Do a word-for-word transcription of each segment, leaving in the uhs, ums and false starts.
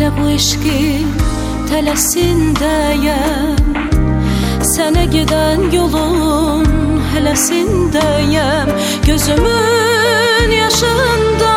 Elə bu eşqin tələsindəyəm, sənə gedən yolun hələsindəyəm. Gözümün yaşında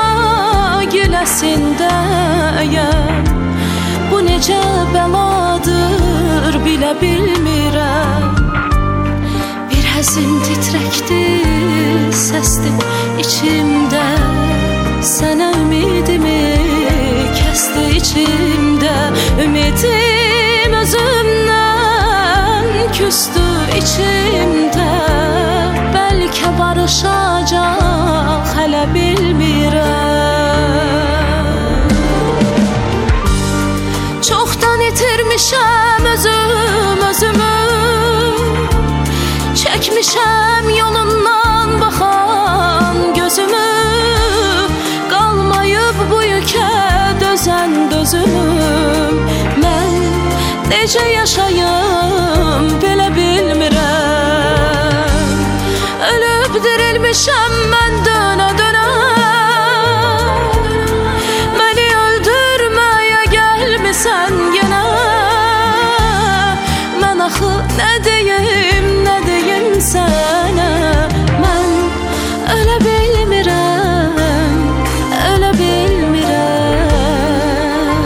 giləsindəyəm. Bu necə bəladır bilə bilmirəm. Bir həzin titrəkdi, səsdi içimdə. Sənə ümidimi kəsdi içimdə. Ümidim özümdən küstü içimdə. Bəlkə barışacaq, hələ bilmirəm. Çoxdan itirmişəm özüm özümü. Çəkmişəm yolundan baxan gözümü. Qalmayıb bu yükə dözən dözümüm. Mən necə yaşayım belə bilmirəm. Ölüb dirilmişəm mən dönə dönə. Məni öldürməyə gəlmisən yenə. Mən axı nə deyim, nə deyim sənə. Mən ölə bilmirəm, ölə bilmirəm.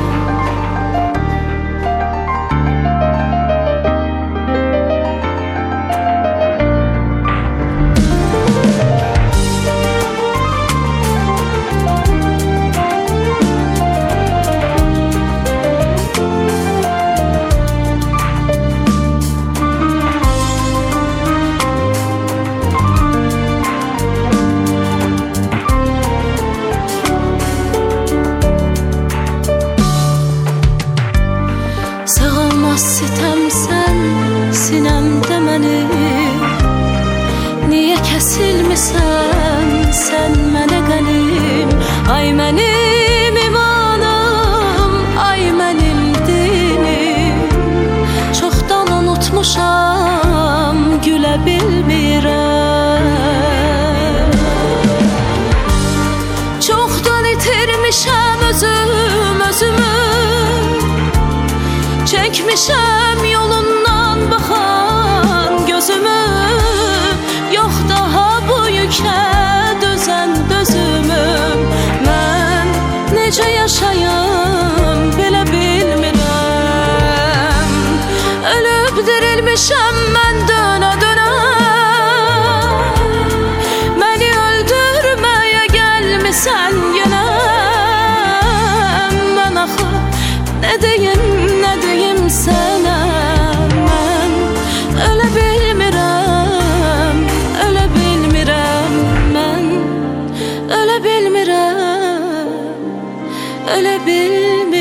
Sığılmaz sitəmsən sinəmdə mənim. Niyə kəsilmisən sən mənə qənim. Ay mənim imanım, ay mənim dinim. Çoxdan unutmuşam, gülə bilmirəm. Çoxdan itirmişəm özüm özümü. Çəkmişəm yolundan baxan gözümü. Yox daha bu yükə dözən dözümüm. Mən necə yaşayım belə bilmirəm. Ölüb dirilmişəm mən dönə dönə. Məni öldürməyə gəlmisən yenə. Mən axı nə deyim, nə deyim sənə. Mən ölə bilmirəm, ölə bilmirəm. Mən ölə bilmirəm, ölə bilmirəm.